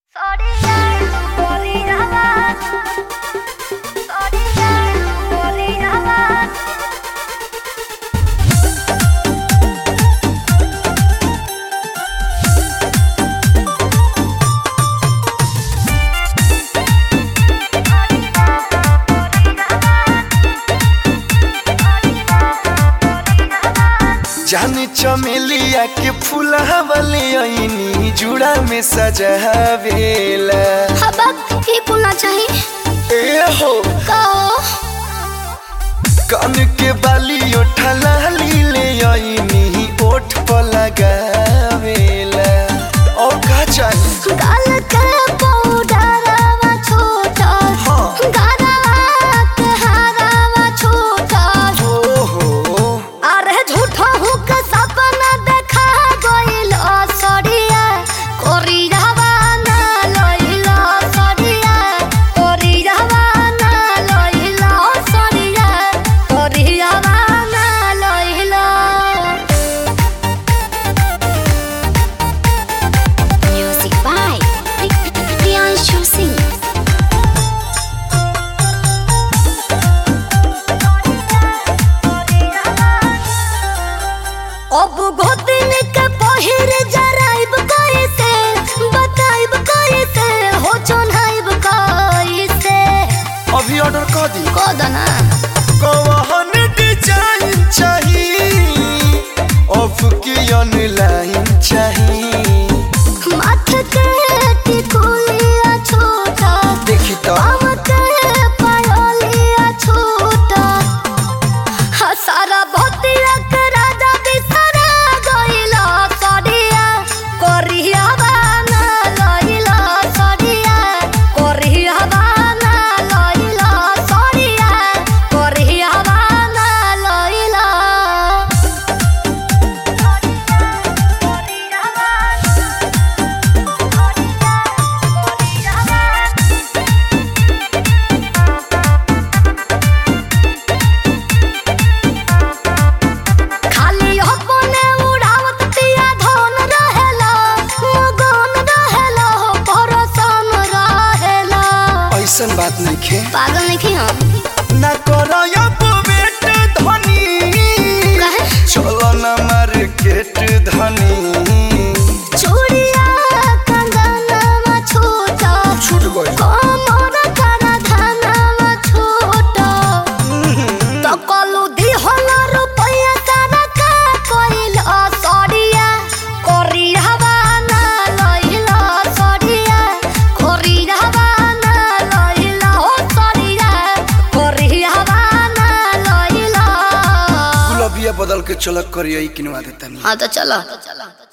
जानी चमेलिया के फुलावले आईनी जुड़ा में सजावेला। हबक ही फूलना चाहिए। ए हो कान के बाली ओठा लाली ले आईनी ओठ पर लगावेला। और का चाहिए गाल के पाउडरवा छोटा गारवा के हारवा छोटा। ओहो अरे झूठा हूँ के सपना देखा गइल सड़िया कोरियावा ना लइला सड़िया कोरियावा ना लइला सड़िया कोरियावा ना लइला। Music by Priyanshu Singh। अब गोदिन के पहिर जराइब कैसे बताइब कैसे हो चोन्हाइब कैसे। अभी ऑर्डर कर दी कोदना कौन डिजाइन चाहिए ऑफ की ऑनलाइन चाहिए। माथे के टिकुलिया छोटा देखी तो पाँव के पायलिया छोटा। सारा भतिया के राजा बिसरा गइला सड़िया कोरियावा ना लइला सड़िया कोरियावा ना लइला सड़िया कोरियावा ना लइला। खाली अपने उड़ावत पिया धन रहेला मगन रहेला परसन रहेला। ऐसन बात नहीं खे पागल नहीं हम ना करो अब वेट धनी कहे चलो ना मार्केट धनी। चूड़िया कंगनवा छोटा छूट गई कमर करा धनवा छोटा। तो कलू दिहला रुपया सारा का कोइल सड़िया कोरियावा ना लइला सड़िया कोरियावा ना लइला हो सड़िया कोरियावा ना लइला। गुलाबिया बदल के चलक करिए किनवा देता नहीं। हाँ तो चलो।